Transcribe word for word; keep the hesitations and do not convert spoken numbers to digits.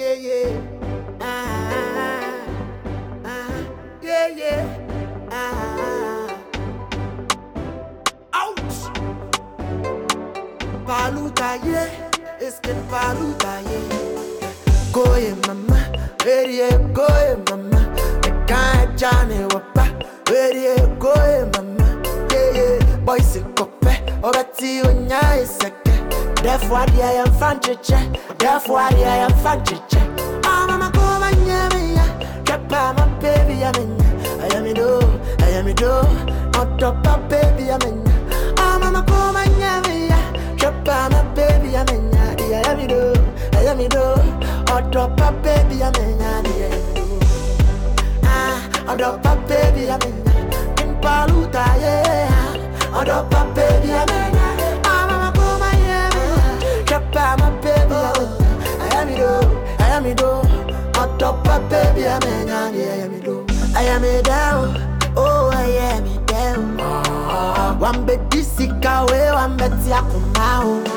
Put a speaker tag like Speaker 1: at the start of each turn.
Speaker 1: yeah, yeah. Ah, ah, yeah, yeah. Ah. Ouch! Paluta, yeah. It's que paluta, yeah. Go, yeah, mama. Ready, yeah, go, yeah, mama. I can't Johnny Wapa. Ready, yeah, go, yeah, mama. Yeah, yeah. Boys, c'est copé. Oh, Betty, when you're sick. Therefore, I am fanchiche. Therefore, I am fanchiche. Ah, mama, come on, yeah, me, yeah. Drop my baby, I'm in. I am it, oh, I am it, oh. On top of baby, I'm in. Ah, mama, come on, yeah, me, yeah. Drop my baby, I'm in. I am it, oh, I am it, oh. On top of baby, I'm in. Ah, on top of baby, I'm in. In Paluta, yeah. On top of baby, I'm in. I am it though, on top of baby, I am I am it though. I am it down, oh I am it down. One bed this sick away, one bed sick now.